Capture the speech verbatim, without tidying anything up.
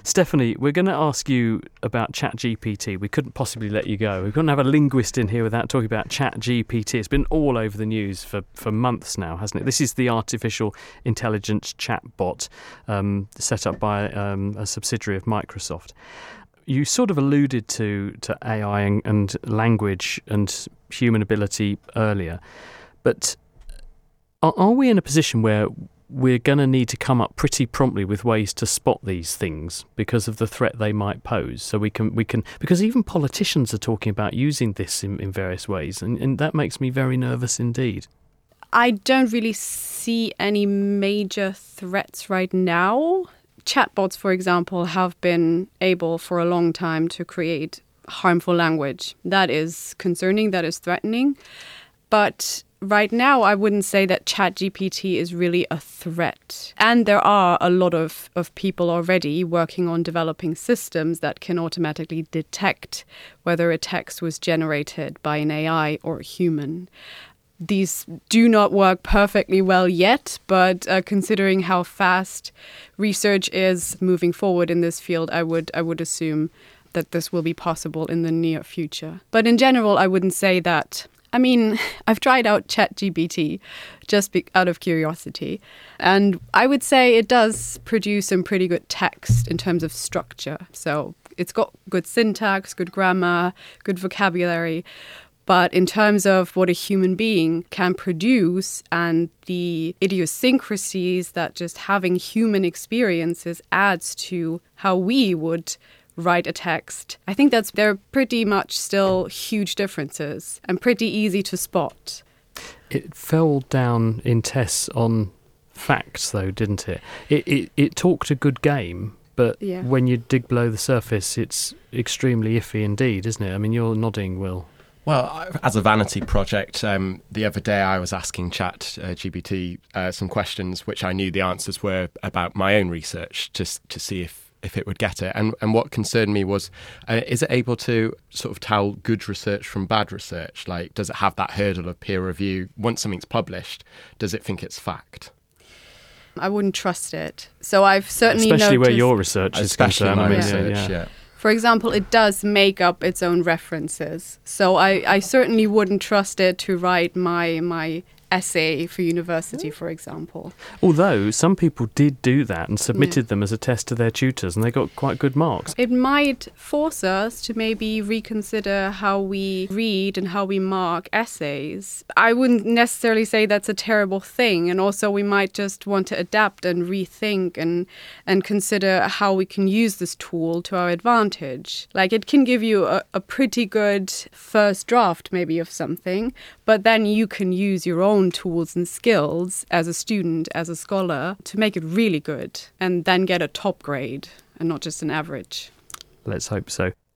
Stephanie, we're going to ask you about ChatGPT. We couldn't possibly let you go. We couldn't have a linguist in here without talking about ChatGPT. It's been all over the news for, for months now, hasn't it? This is the artificial intelligence chatbot um, set up by um, a subsidiary of Microsoft. You sort of alluded to, to A I and, and language and human ability earlier, but are, are we in a position where we're going to need to come up pretty promptly with ways to spot these things because of the threat they might pose? So we can, we can, because even politicians are talking about using this in, in various ways, and, and that makes me very nervous indeed. I don't really see any major threats right now. Chatbots, for example, have been able for a long time to create harmful language. That is concerning, that is threatening. But right now, I wouldn't say that ChatGPT is really a threat. And there are a lot of, of people already working on developing systems that can automatically detect whether a text was generated by an A I or a human. These do not work perfectly well yet, but uh, considering how fast research is moving forward in this field, I would I would assume that this will be possible in the near future. But in general, I wouldn't say that. I mean, I've tried out ChatGPT just be- out of curiosity, and I would say it does produce some pretty good text in terms of structure. So it's got good syntax, good grammar, good vocabulary. But in terms of what a human being can produce and the idiosyncrasies that just having human experiences adds to how we would write a text, I think that's there are pretty much still huge differences and pretty easy to spot. It fell down in tests on facts, though, didn't it? It it, it talked a good game, but yeah. When you dig below the surface, it's extremely iffy indeed, isn't it? I mean, you're nodding, Will. Well, as a vanity project, um, the other day I was asking ChatGPT uh, uh, some questions which I knew the answers were about my own research to to see if, if it would get it. And and what concerned me was, uh, is it able to sort of tell good research from bad research? Like, does it have that hurdle of peer review? Once something's published, does it think it's fact? I wouldn't trust it. So I've certainly Especially noticed, where your research is Especially concerned. my I mean, research, yeah. yeah. For example, it does make up its own references. So I, I certainly wouldn't trust it to write my my essay for university, for example. Although some people did do that and submitted Yeah. them as a test to their tutors, and they got quite good marks. It might force us to maybe reconsider how we read and how we mark essays. I wouldn't necessarily say that's a terrible thing. And also we might just want to adapt and rethink and, and consider how we can use this tool to our advantage. Like, it can give you a, a pretty good first draft maybe of something, but then you can use your own tools and skills as a student, as a scholar, to make it really good and then get a top grade and not just an average. Let's hope so.